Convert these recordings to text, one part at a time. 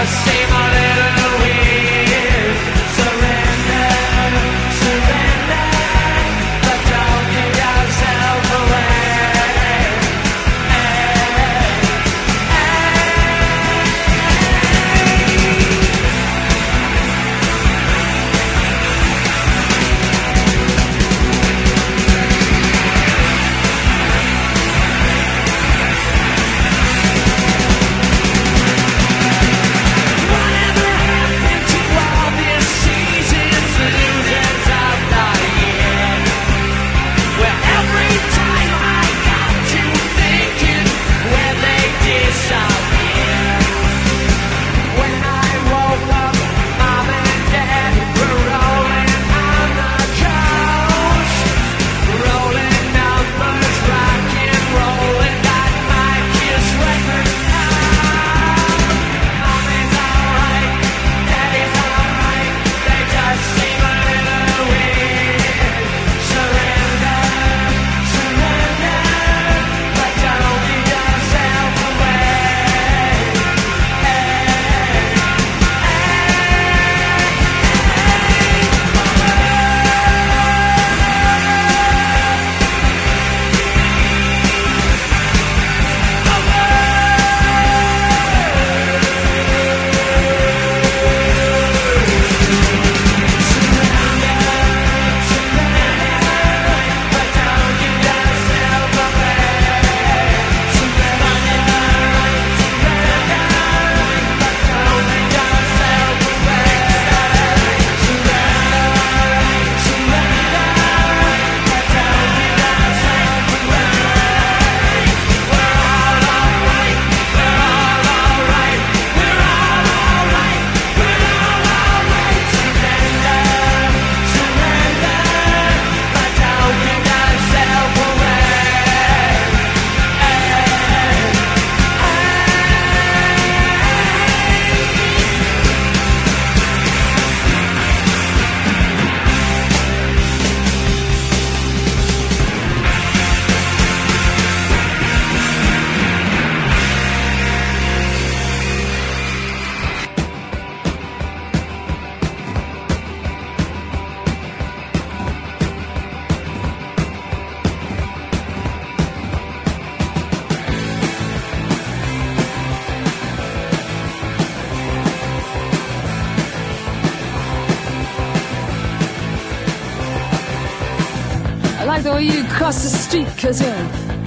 like the way you cross the street, 'cause you're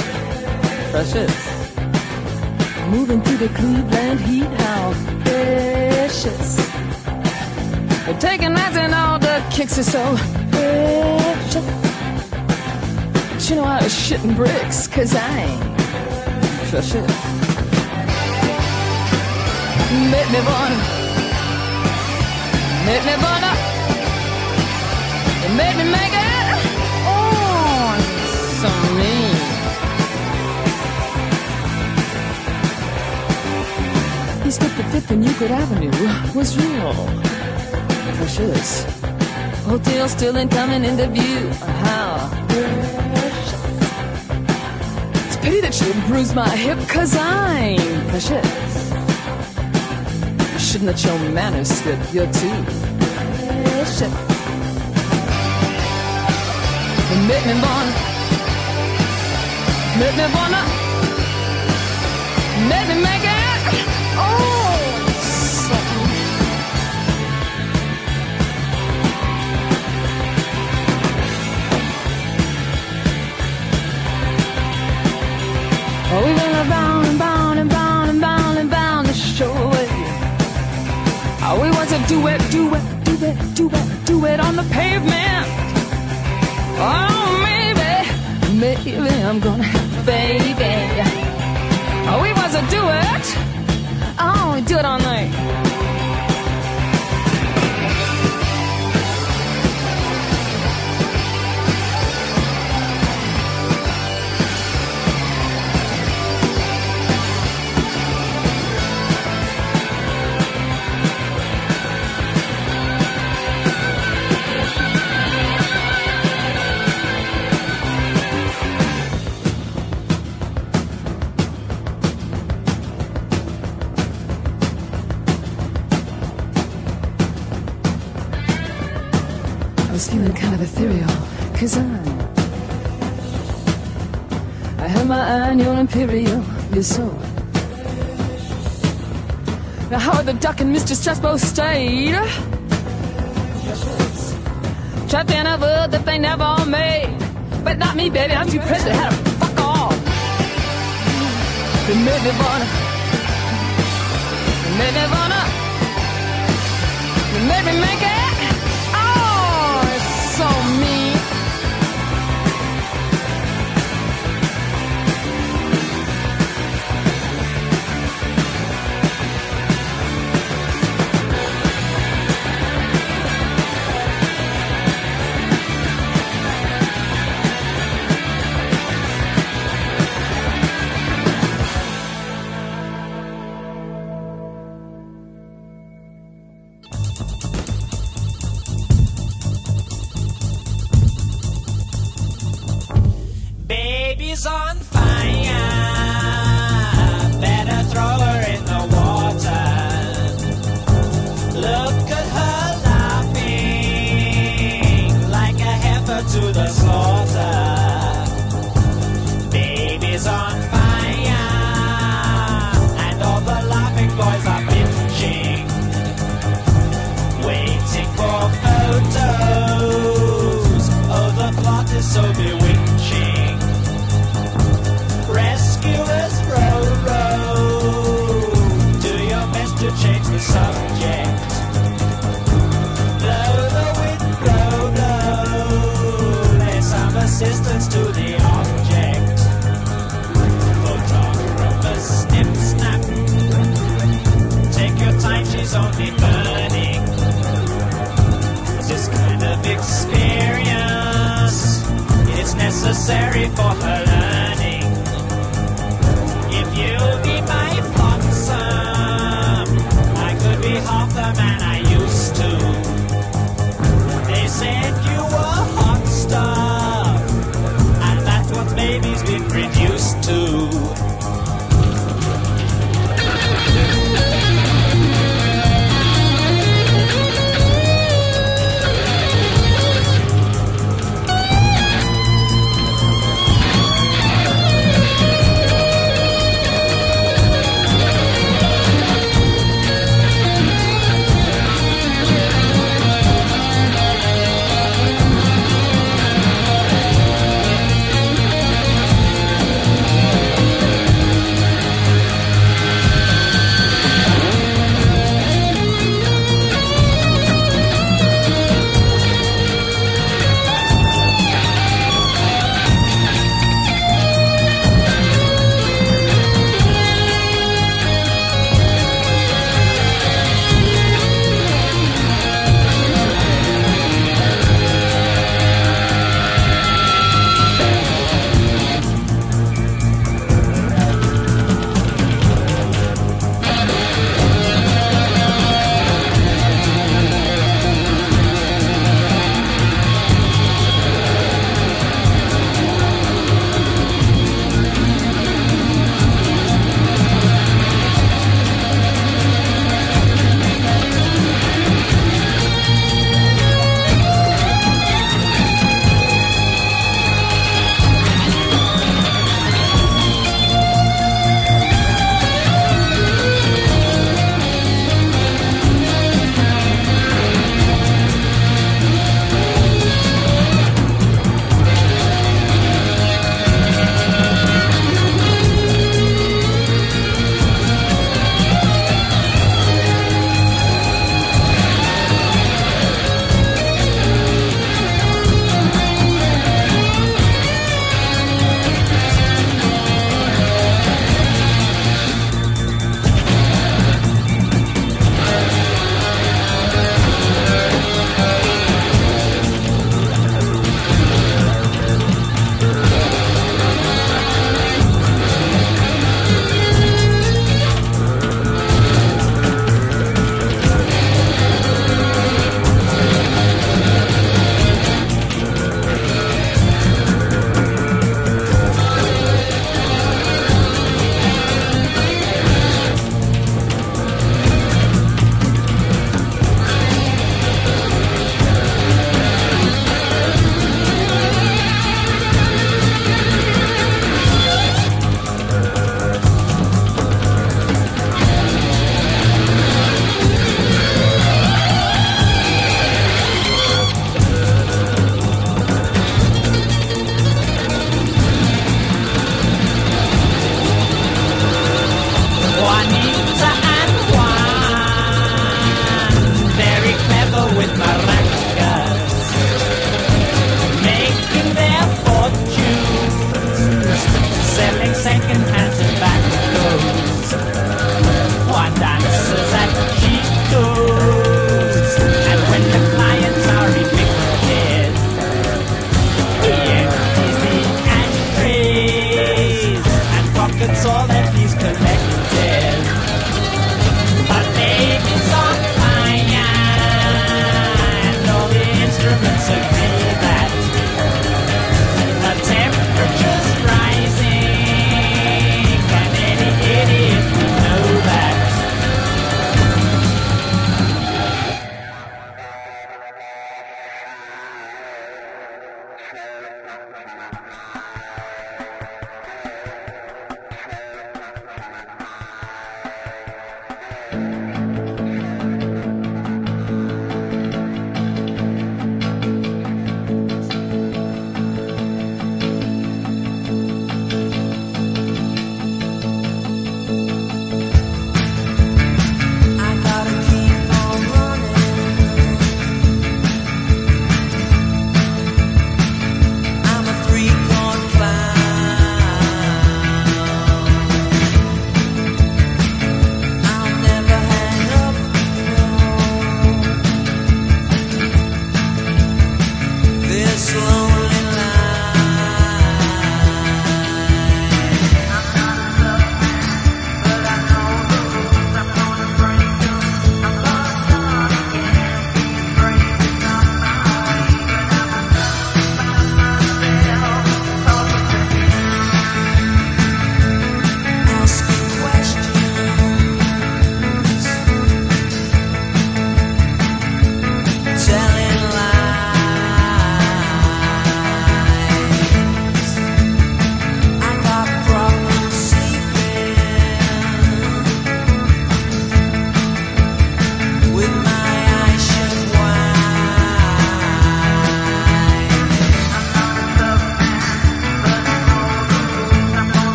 precious. Moving through the Cleveland heat, how precious. You're taking that and all the kicks are so precious. But you know I was shitting bricks, 'cause I ain't precious. Make me wanna, make me wanna, you make me make it. Oh, so mean. East 55th and Euclid Avenue was real precious. Hotel still incoming into view. How precious. It's a pity that you bruised my hip, 'cause I'm precious. Shouldn't let your manners slip. You're too precious. You make me wanna, make me wanna, make me make it. Oh, something. Oh, we're gonna bound and bound and bound and bound and bound the show away. Oh, we want to do it, do it, do it, do it, do it on the pavement. Oh, maybe, maybe I'm gonna, baby. Oh, we want to do it. Oh, we do it all night. was feeling kind of ethereal, 'cause I had my eye on your imperial, your soul. Now Howard the Duck and Mr. Stress both stayed trapped in a world that they never made. But not me, baby, I'm too pressed, I had to fuck off. They made me wanna, they made me wanna, they made me make it. Oh, it's so mean. On fire, better throw her in the water. Look at her laughing like a heifer to the slaughter. Baby's on fire, and all the laughing boys are bitching, waiting for photos. Oh, the plot is so bewitching. Rescuers row, row, do your best to change the subject. Blow the wind, blow, blow, lay some assistance to the object. Photographer snip, snap, take your time, she's only burning. This kind of experience is necessary for her learning. If you'll be my flotsam, I could be half the man I used to. They said you were hot stuff, and that's what baby's been reduced to.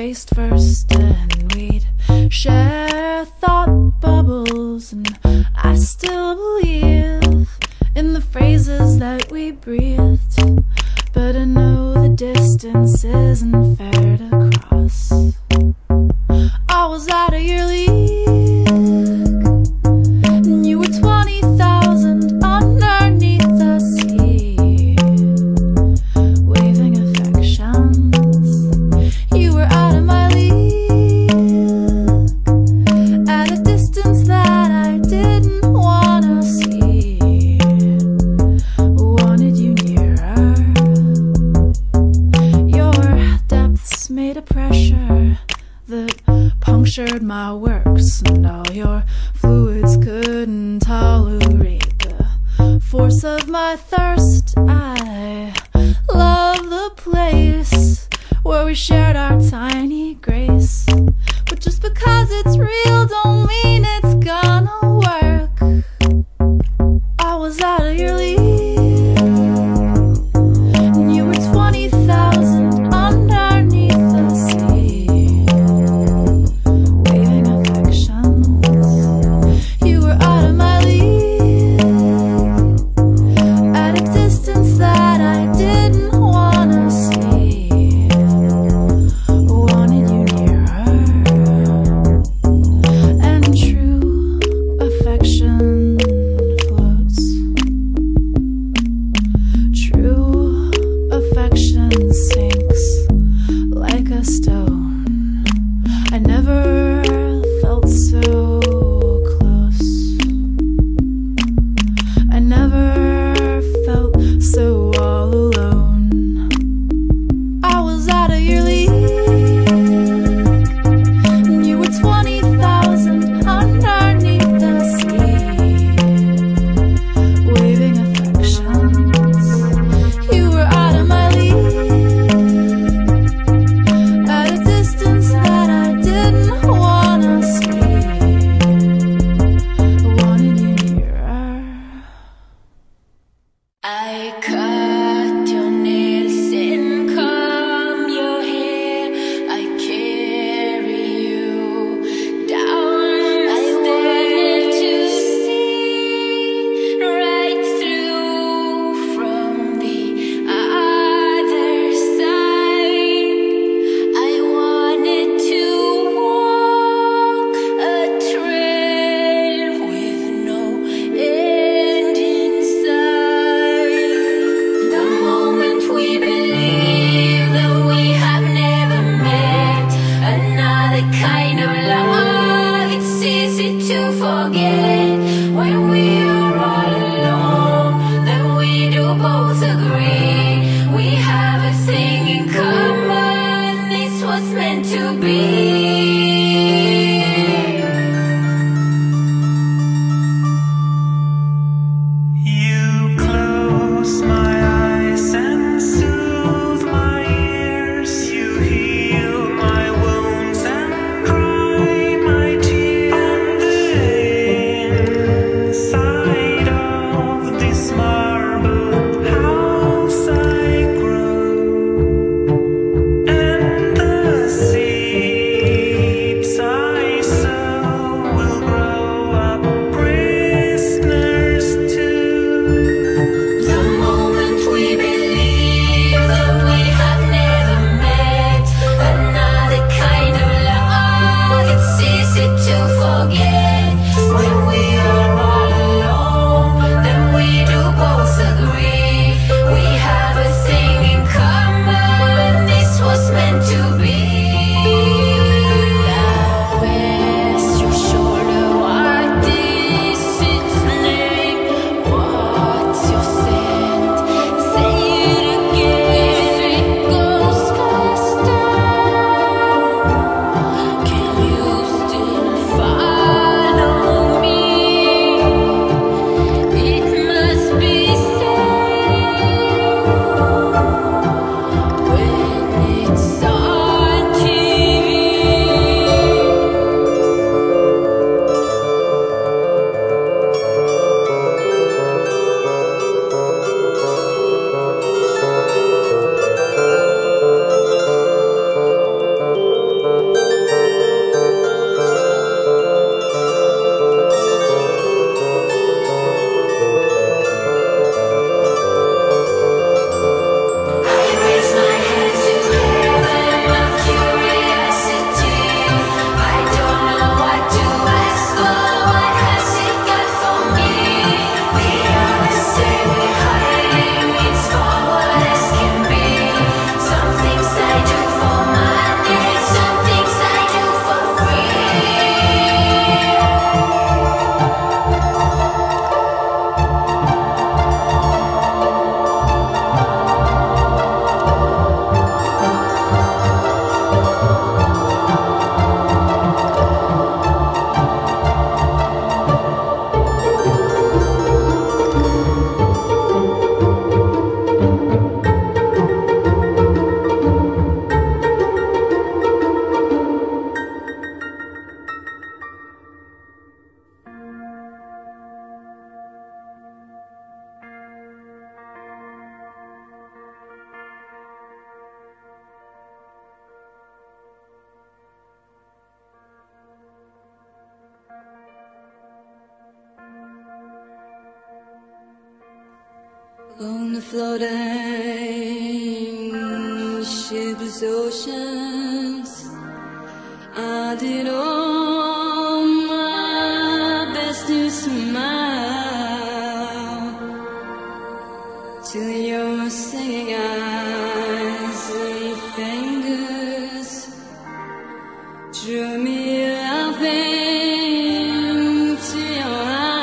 faced first, and we'd share thought bubbles. And I still believe in the phrases that we breathed, but I know the distance isn't fair to cross. I was out of your league, and you were 20,000 underneath the sea, waving affections. You were out of my league, at a distance that I didn't wanna see. Wanted you nearer. Your depths made a pressure that punctured my works, and all your fluids couldn't tolerate the force of my thirst. I love the place where we shared our tiny grace, but just because it's real don't mean it's gonna work. I was out of your league, and you were 20,000 underneath the sea, waving affections. You were out of my league, at a distance that I didn't wanna see. Wanted you nearer, and true affection floats. True affection sinks like a stone. I never felt so close. I never felt so all alone. I was out of your league, and you were 20,000 underneath the sea, waving affections. You were out of my league, at a distance that I didn't wanna see. Wanted you nearer. I cut your nails and comb your hair. I carry you down the stairs to see right through from the other side. I wanted to walk a trail with no end in sight. The moment we believe that we have never met, another kind of love, it's easy to forget. When we are all alone, then we do both agree we have a thing in common. This was meant to be. You close my eyes and soothe my ears. You heal my wounds and dry my tears. And the inside of this marble house I grow, and the seeds I sow will grow up prisoners too. The moment we believe that we have never met, another kind of love, it's easy to forget. When we are all alone, then we do both agree we have a thing in common. This was meant to be. Where's your shoulder? What is its name? What's your scent? Say it again. If it goes faster, can you still follow me? It must be safe when it's on On the floating shipless oceans, I did all my best to smile till your singing eyes and fingers drew me laughing to your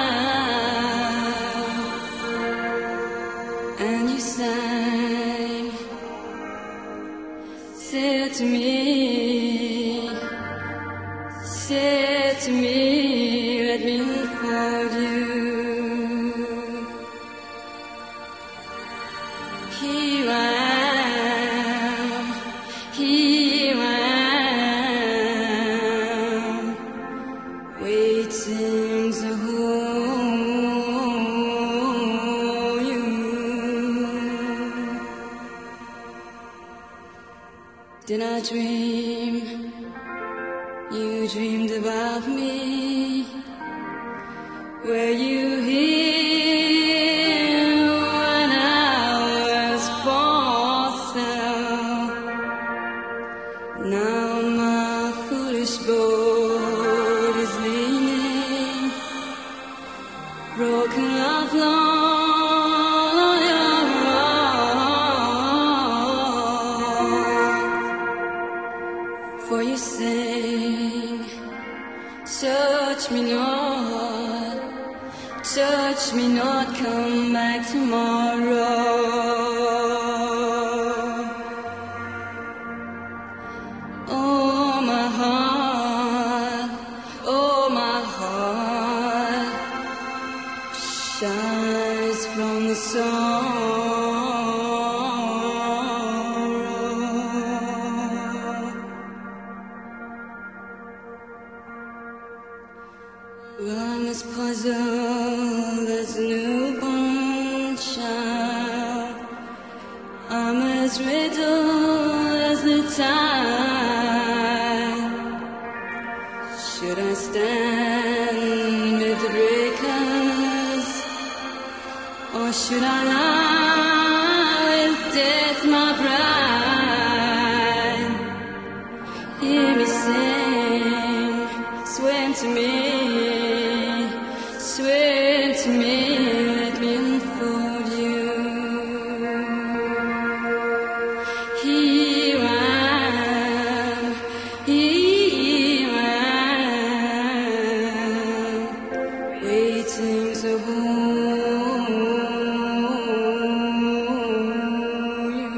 eyes, and you sang, said to me, let me unfold you. Here I am, waiting to hold you. Did I dream? You dreamed about me. Were you here when I was for sale? Now my foolish boat is leaning, broken off long your rock. For you sing, touch me not, come back tomorrow. Oh my heart shines from the sorrow. Well, I'm as puzzled as a newborn child. I'm as riddled as the tide. Should I stand with the breakers, or should I lie with death, my bride? Hear me sing, swim to me. Swear to me, let me unfold you. Here I am, waiting to hold you.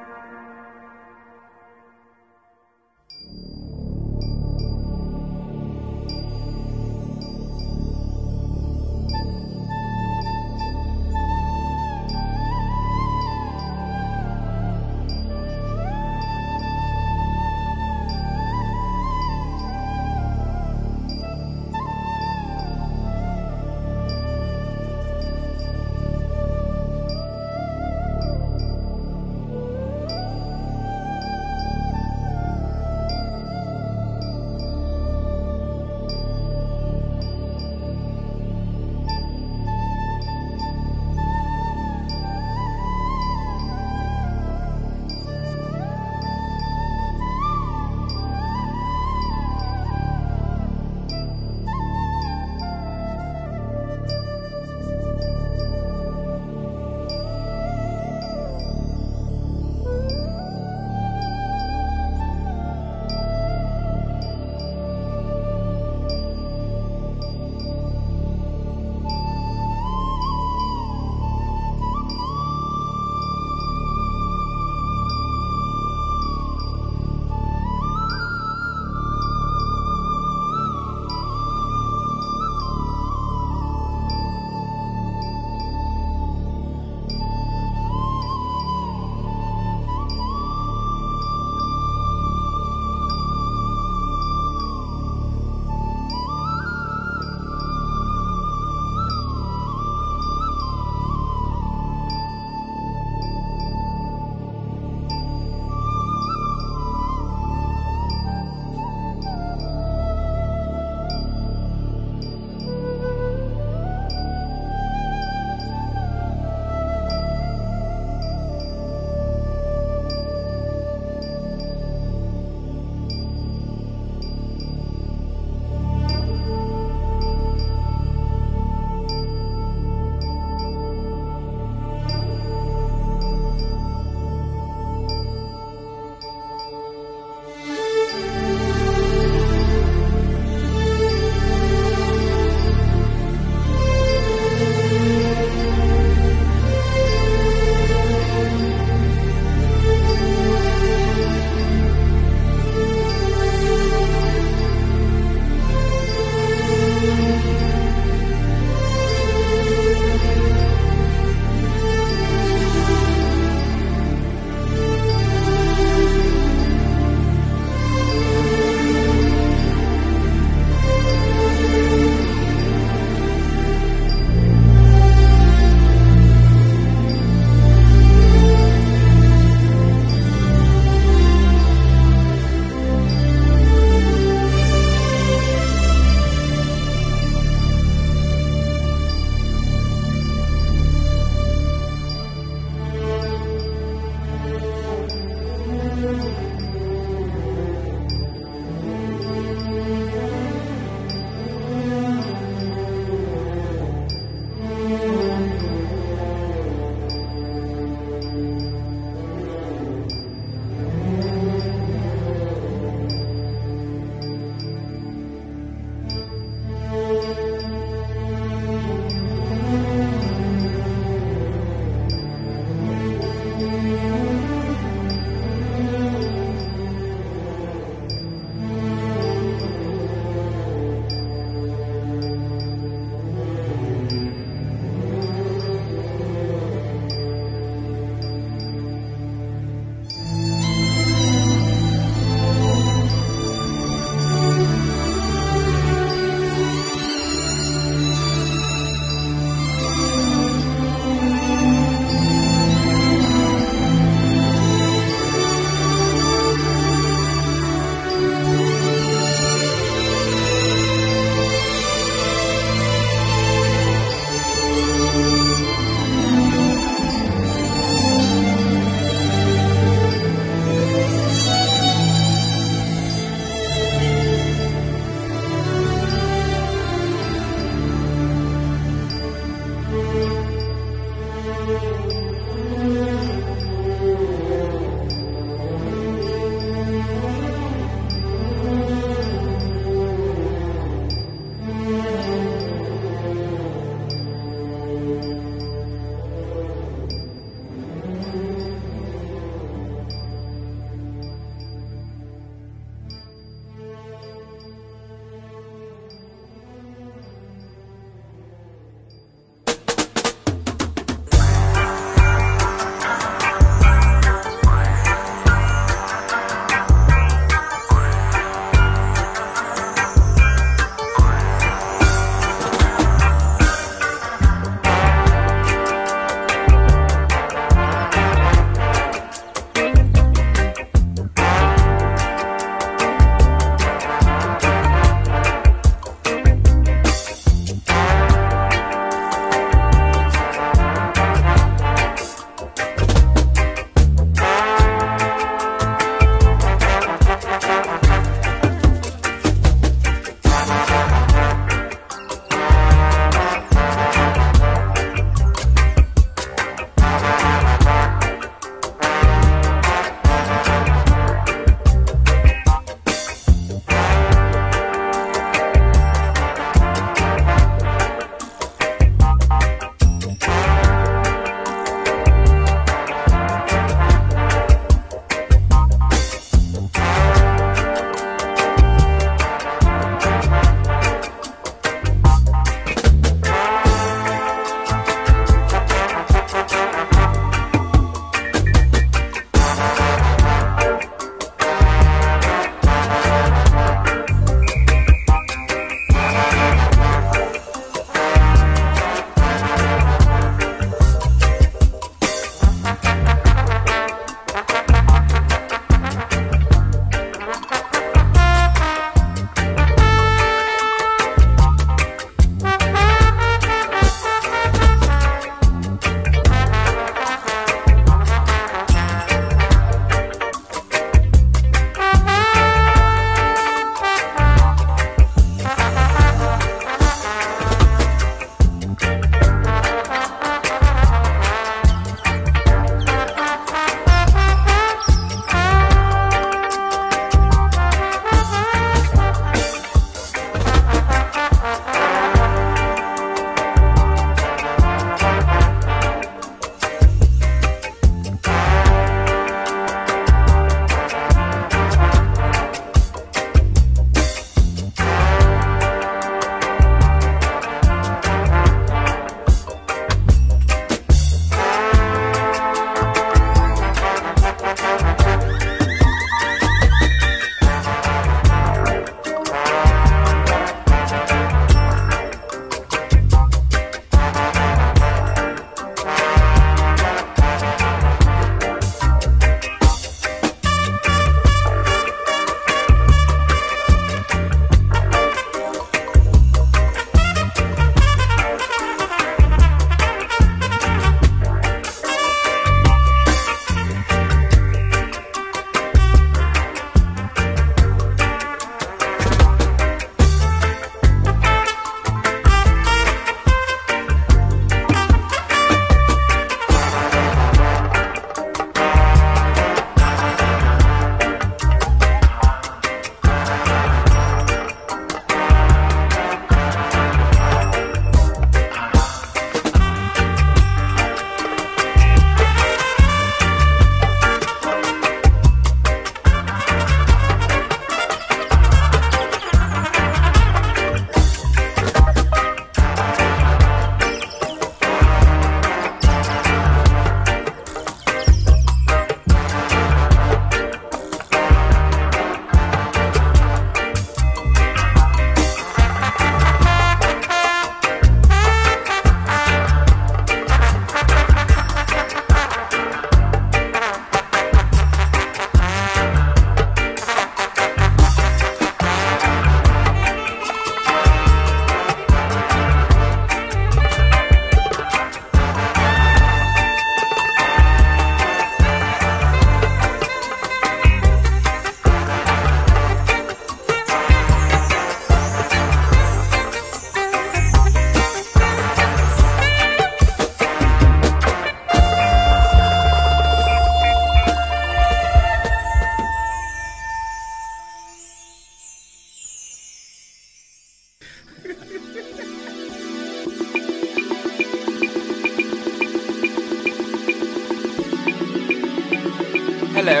Hello.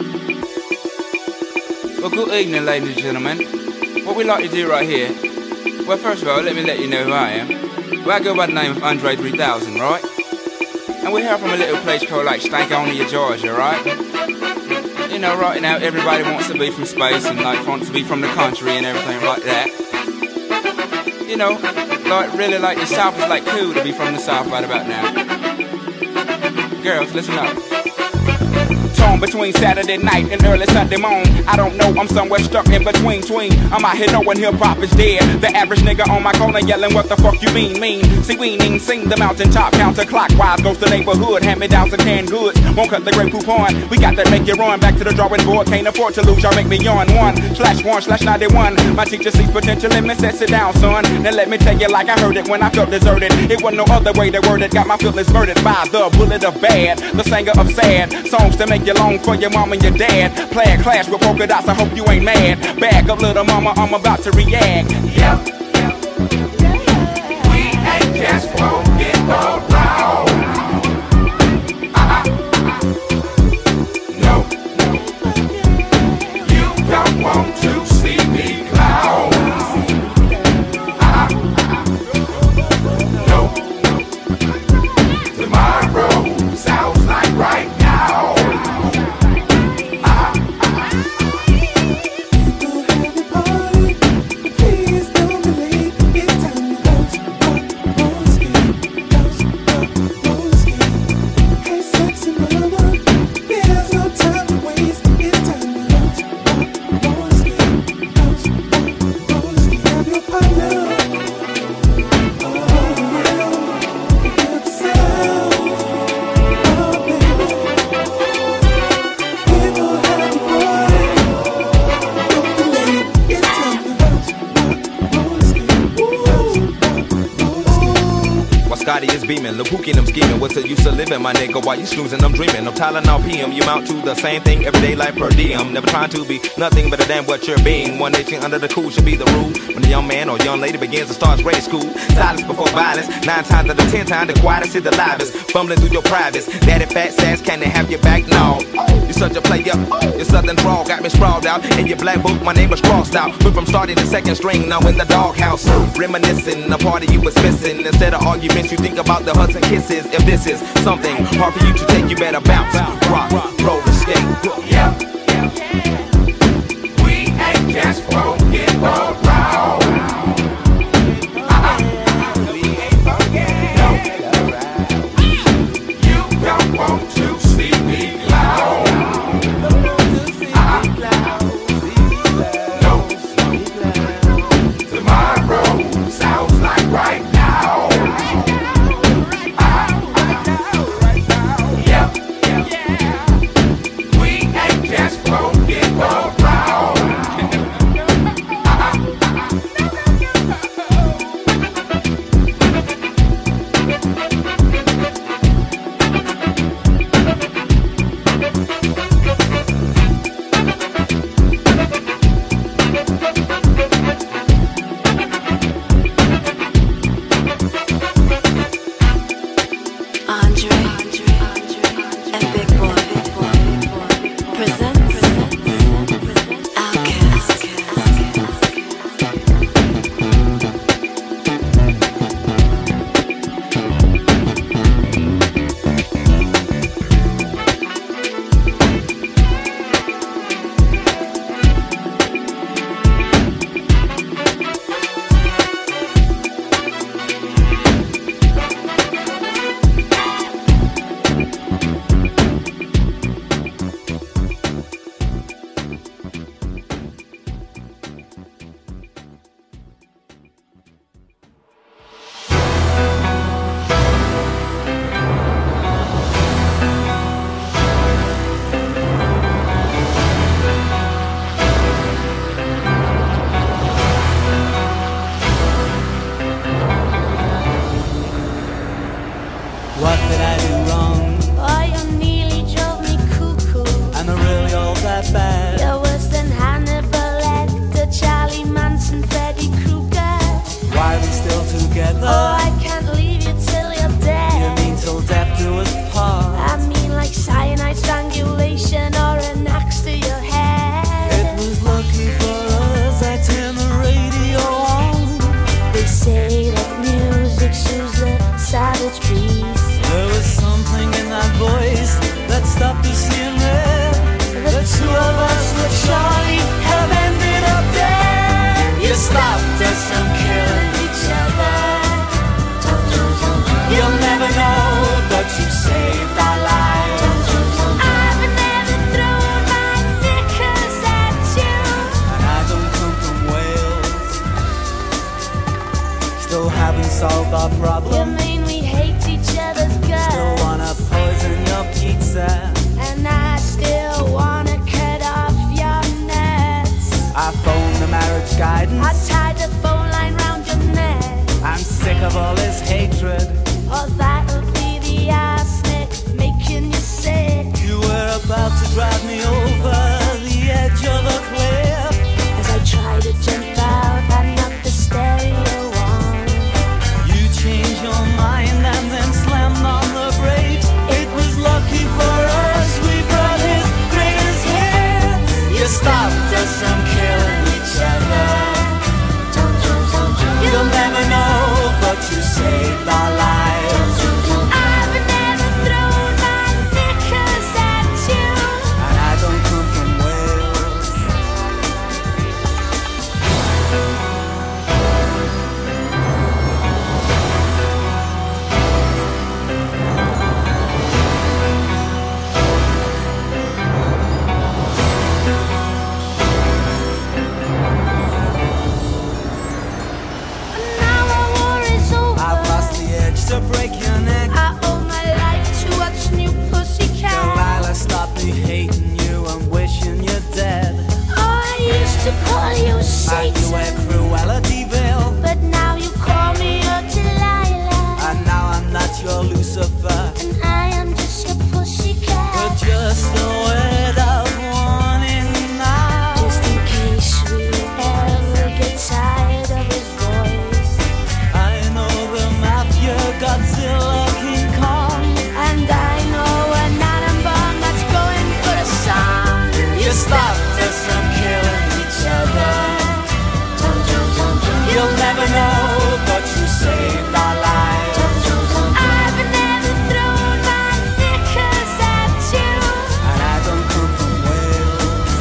Well, good evening, ladies and gentlemen. What we like to do right here, well, first of all, let me let you know who I am. Well, I go by the name of Andre 3000, right? And we're here from a little place called like Stankonia, Georgia, right? You know, right now everybody wants to be from space and like wants to be from the country and everything like that. You know, like really like the South is like cool to be from the South right about now. Girls, listen up. Torn between Saturday night and early Sunday morning. I don't know, I'm somewhere stuck in between. I'm out here knowing hip-hop is dead. The average nigga on my corner yelling, what the fuck you mean? See, we ain't seen the mountaintop counterclockwise. Goes the neighborhood, hand-me-downs and canned goods. Won't cut the great coupon. We got that make you run back to the drawing board. Can't afford to lose, y'all make me yawn. 1/1/91. My teacher sees potential in me, says sit down, son. Now let me tell you like I heard it when I felt deserted. It wasn't no other way to word it. Got my feelings murdered by the bullet of bad. The singer of sad songs to make you long for your mom and your dad. Play a clash with polka dots, I hope you ain't mad. Back up, little mama, I'm about to react. Yep. We ain't just broken around. No. You don't want to see me clown. No. Tomorrow sounds like right now. Is beaming, Lapuki them scheming. What's the use of living, my nigga? While you snoozing, I'm dreaming. I'm Tylenol PM. You mount to the same thing everyday life per diem. Never trying to be nothing but a damn what you're being. One nation under the cool should be the rule. When a young man or young lady begins to start grade school, silence before violence. 9 times out of 10 times, the quietest is the loudest. Fumbling through your privates. Daddy fat sass, can they have your back? No. You're such a player. Your southern drawl got me sprawled out. In your black book, my name was crossed out. Went from starting the second string, now in the doghouse. Reminiscing, a party you was missing. Instead of arguments, you think about the hugs and kisses. If this is something hard for you to take, you better bounce, rock, roll, and skate. Yep. We ain't just broken around. We ain't forget. No. You don't want to see me clown. No. Tomorrow sounds like right now. Strangulation or guidance. I tied the phone line round your neck. I'm sick of all this hatred. Oh, that'll be the arsenic making you sick. You were about to drive me over the edge of a cliff. As I tried to jump out and knock the stereo on. You changed your mind and then slammed on the brakes. It was lucky for us we brought his greatest hits. You stopped us from killing each other. You'll never know, but you saved our lives. I've never thrown my knickers at you. And I don't come from Wales. Now our war is over. I've lost the edge to break your neck. I owe my life to what's new, pussycat. Delilah, stop me hating you and wishing you're dead. Oh, I used to call you And you were Satan, Cruella de Vil. but now you call me your Delilah. And now I'm not your Lucifer, And I am just your but pussycat. just a word of warning now. Just in case we ever get tired of his voice. I know the mafia, Godzilla, King Kong. And I know an atom bomb that's going for a song. You stopped us from killing each other. You'll never know, but you saved our lives. I've never thrown my knickers at you. And I don't come from Wales.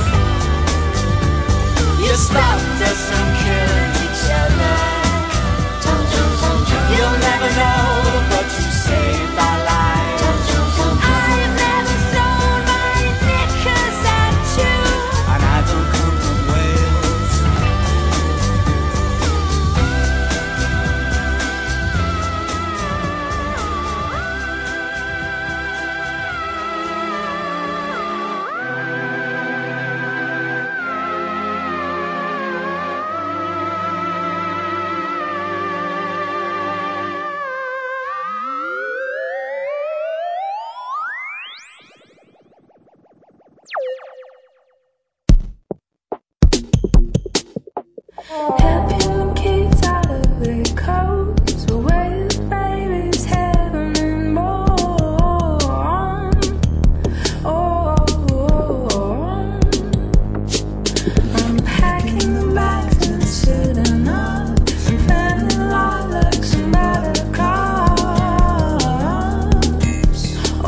You stopped us from killing each other. You'll never know, but you saved our lives. I've never thrown my knickers at you. And I don't come from Wales. Helping kids out of their coats, with babies having been born. I'm packing the bags and sitting up and planning lilacs and buttercups.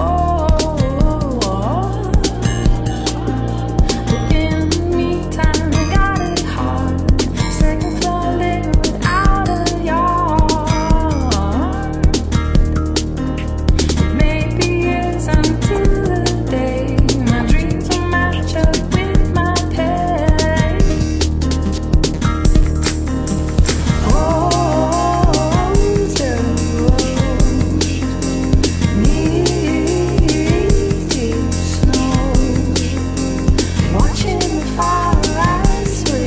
But in the meantime, I got it hard. Second floor living without a yard. Maybe it's until the day my dreams will match up with my pay. Watching the fire as we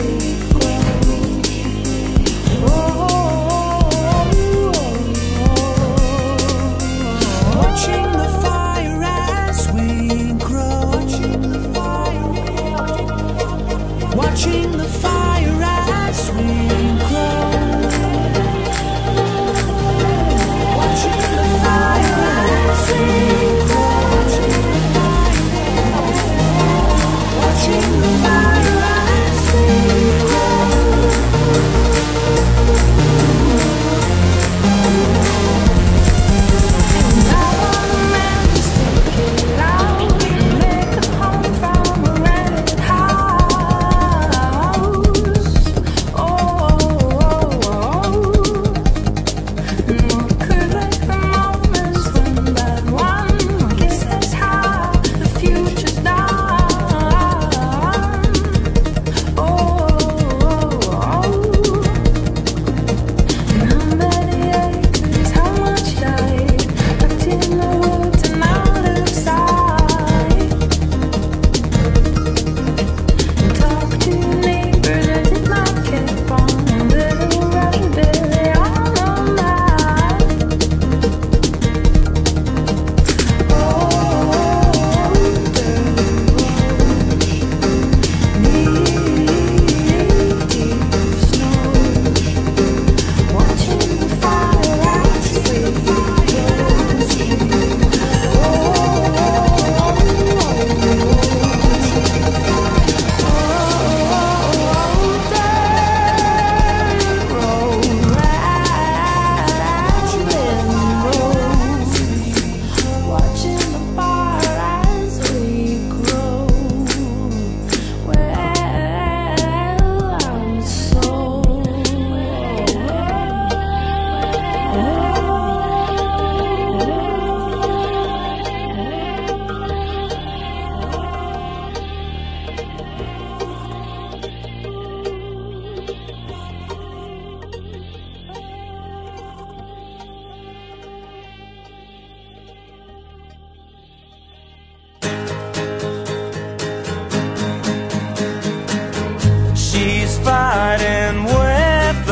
Watching the fire as we grow. Watching the fire as we grow. Watching the fire as we grow. Watching the fire as we Make a home from a rented house.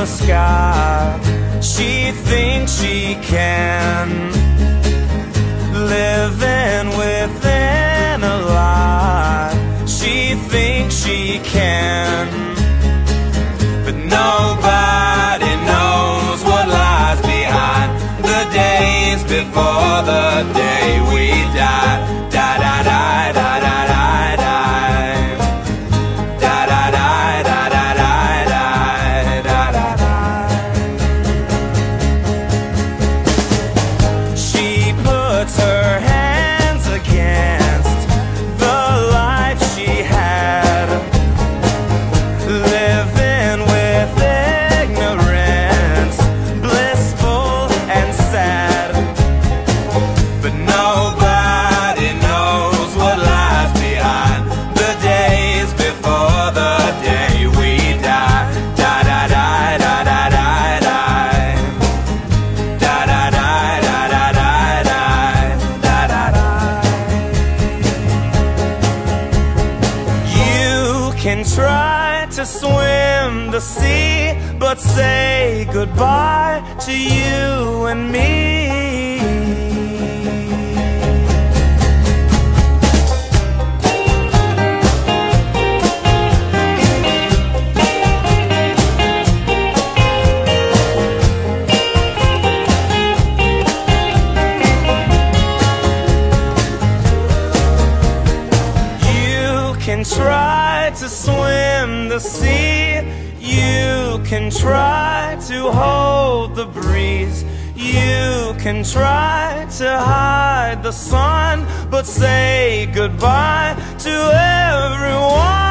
the sky. She thinks she can, living within a lie. She thinks she can, but nobody knows what lies behind the days before the day we die. Die, die, die, die, die, die, die. Die, die, die, die, die, die, die, die, die. She puts her hands against the life she had, living with ignorance, blissful and sad. But nobody knows what lies behind the days before the day we die. Die, die, die, die, die, die, die. Die, die, die, die, die, die, die, die, die. You can try to swim the sea, but say goodbye to you and me. You can try to swim the sea, you can try to hold the breeze, you can try to hide the sun, but say goodbye to everyone.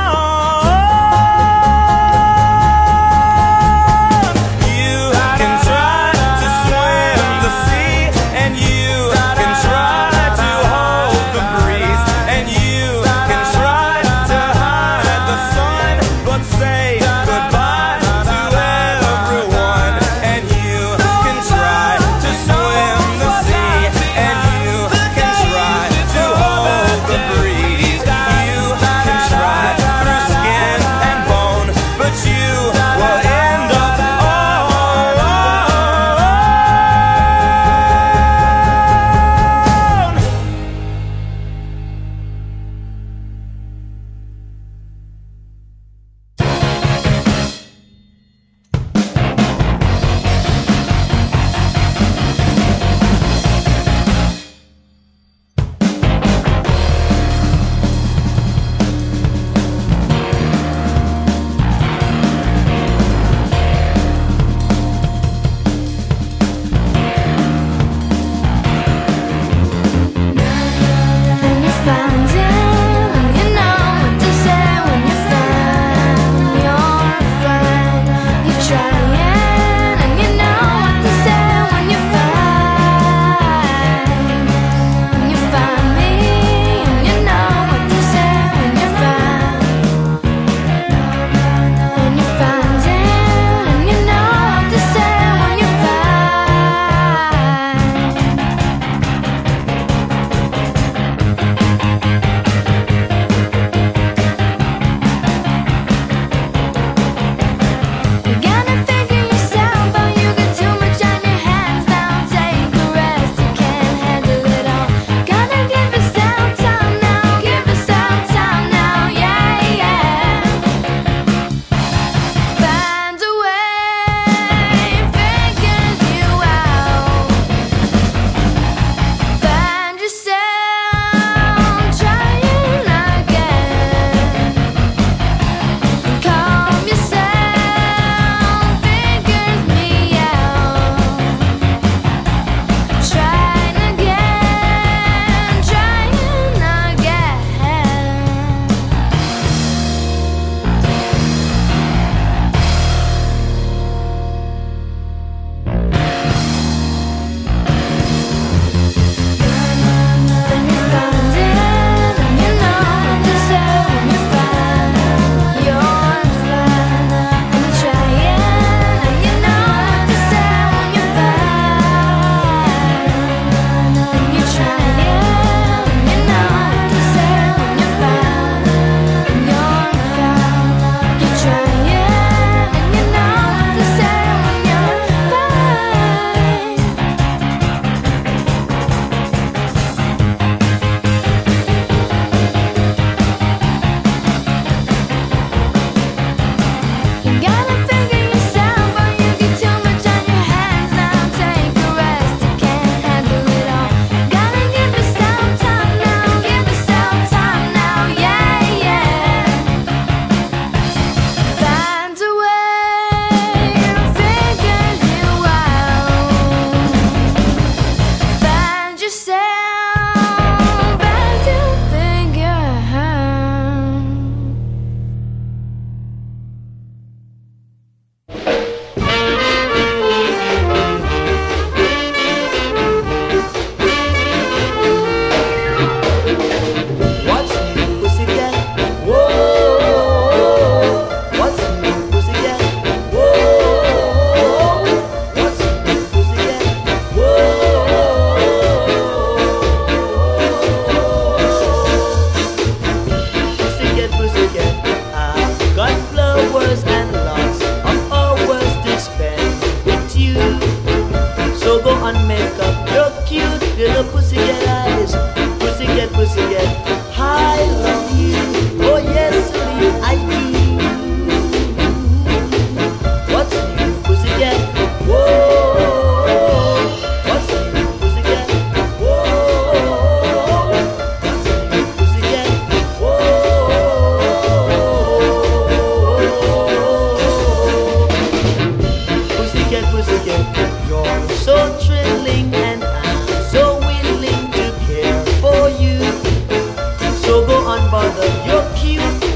You can try to swim the sea, and you can try to hold the breeze, and you can try to hide the sun, but say goodbye to everyone. And you can try to swim the sea, and you can try to hold the breeze, you can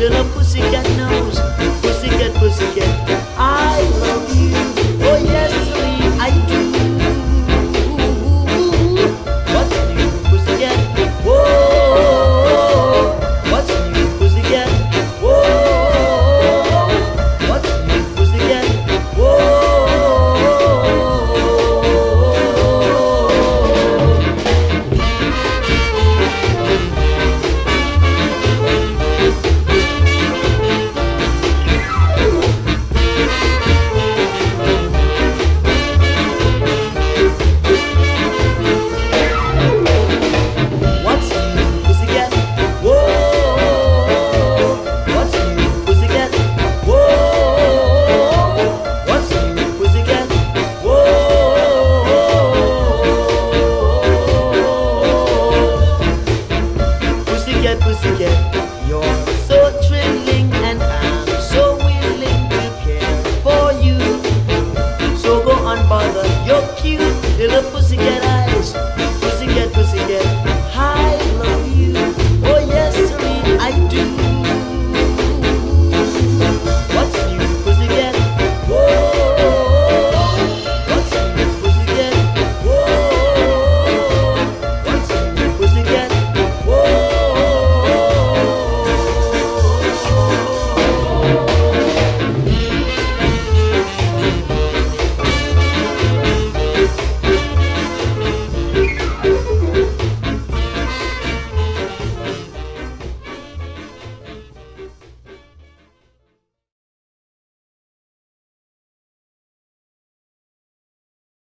in a